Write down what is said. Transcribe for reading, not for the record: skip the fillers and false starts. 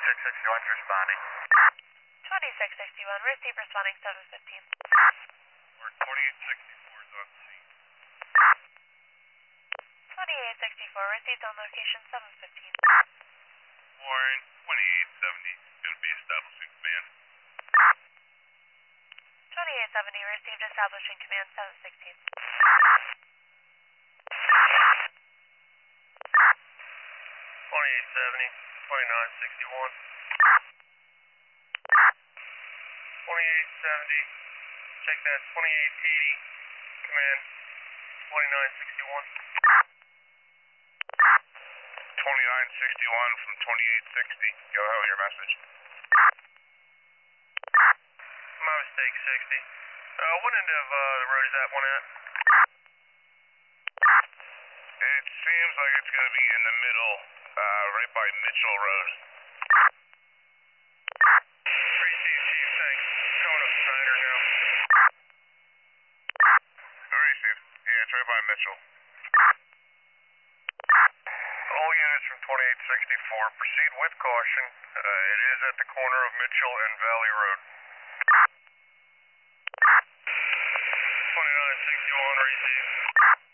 2661 responding. 2661, receive responding 715. Or 2864 is on scene. 2864, received on location 715. Warren, 2870 is going to be establishing command. 2870, received establishing command 716. 2870, 2961. 2870, check that 2880, command 2961. 2961 from 2860, go ahead with your message. My mistake, 60. What end of the road is that one at? It seems like it's going to be in the middle, right by Mitchell Road. Receive, Chief, thanks. Coming up Snyder now. Receive. Yeah, it's right by Mitchell. All units from 2864, proceed with caution. It is at the corner of Mitchell and Valley Road. 2961, receive.